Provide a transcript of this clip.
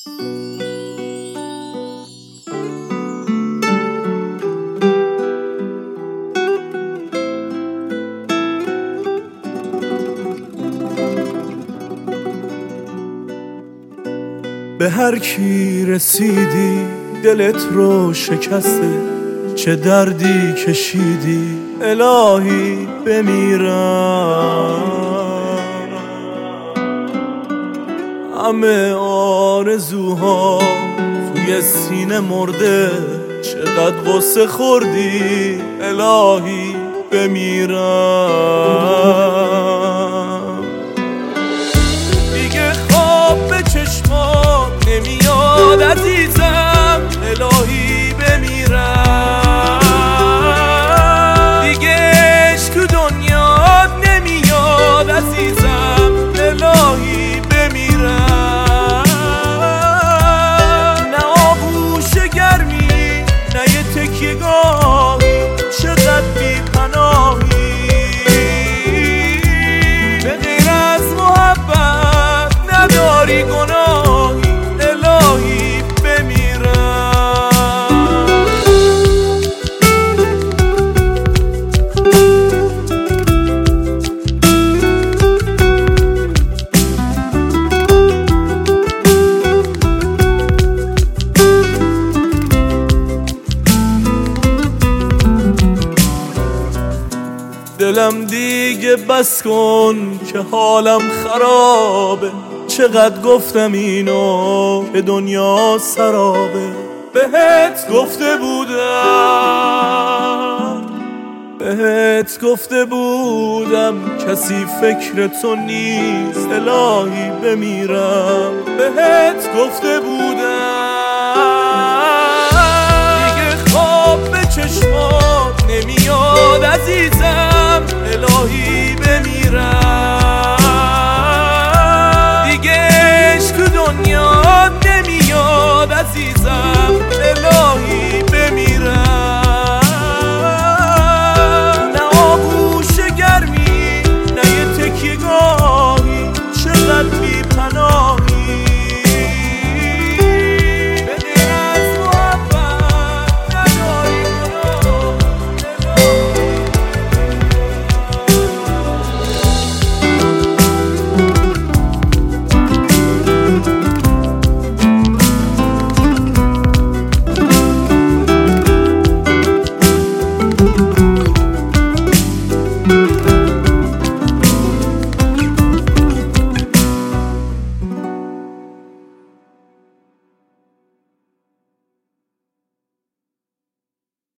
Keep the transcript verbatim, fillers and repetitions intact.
به هر کی رسیدی دلت رو شکسته، چه دردی کشیدی الهی بمیرم. همه آرزوها توی سینه مرده، چقدر غصه خوردی الهی بمیرم. دیگه خواب به چشمات نمیاد عزیزم الهی بمیرم. دیگه عشق تو دنیات نمیاد عزیزم الهی بمیرم. نه آغوش گرمی نه یه تکیه گاهی، چقدر بی پناهی. به غیر از محبت نداری گناهی الهی بمیرم. دلم دیگه بس کن که حالم خرابه، چقدر گفتم اینو که دنیا سرابه. بهت گفته بودم بهت گفته بودم کسی فکر تو نیست الهی بمیرم. بهت گفته بودم دیگه خواب به چشمات نمیاد عزیزم الهی بمیرم. دیگه عشق تو دنیا نمیاد عزیزم الهی